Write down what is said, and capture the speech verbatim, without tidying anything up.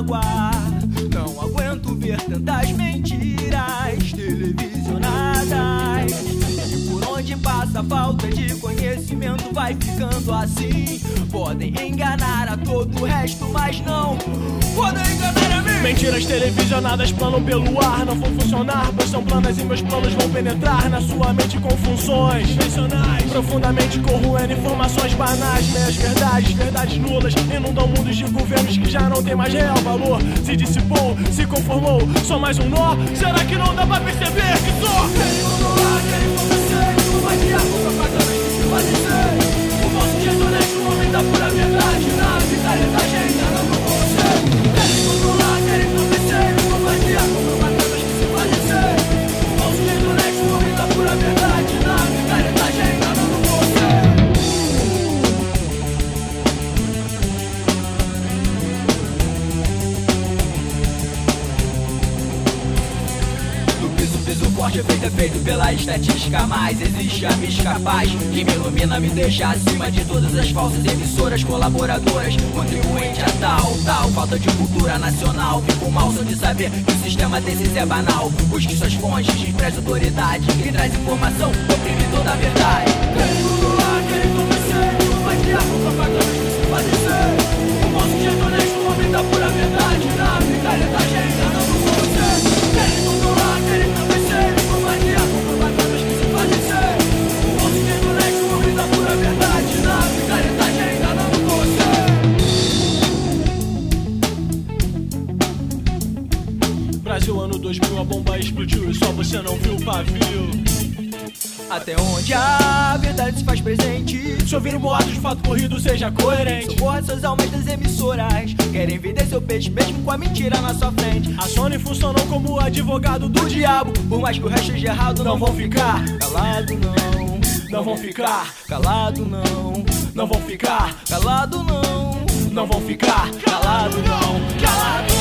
água. Não aguento ver tantas mentiras televisionadas. E por onde passa a falta de conhecimento vai ficando assim. Podem enganar a todo o resto, mas não podem enganar a mim. Mentiras televisionadas planam pelo ar, não vão funcionar, pois são planas e meus planos vão penetrar na sua mente com funções dimensionais, profundamente corroendo informações banais, meias verdades, verdades nulas, inundam mundos de governos que já não tem mais real valor. Se dissipou, se conformou, só mais um nó. Será que não dá pra perceber que só querem controlar, querem convencer, como vai criar com propagandas que se vai dizer. O falso jeito honesto, o homem da pura verdade, na picaretagem enganando você. Querem controlar, querem convencer, como vai criar com propagandas que se vai dizer. O falso jeito honesto, o homem da pura verdade, na picaretagem enganando você. O corte é feito, é feito pela estatística, mas existe a mística capaz que me ilumina, me deixa acima de todas as falsas emissoras, colaboradoras, contribuinte a tal, tal falta de cultura nacional. Fico mal só de saber que o sistema desses é banal. Busque suas fontes, despreze autoridade, quem traz informação oprime toda a verdade. Querem controlar, querem convencer, não vai criar com propagandas que se vai dizer. O nosso jeito honesto, o homem da pura verdade, na picaretagem enganando você. Querem controlar, querem convencer, Brasil, ano dois mil, a bomba explodiu e só você não viu o pavio. Até onde a verdade se faz presente, se ouvir um boato de fato corrido, seja coerente. Socorra essas almas das emissoras, querem vender seu peixe mesmo com a mentira na sua frente. A Sony funcionou como advogado do diabo, por mais que o resto esteja errado, não, não vão ficar calado não. Não vão ficar calado não. Não vão ficar calado não. Não vão ficar calado não. Calado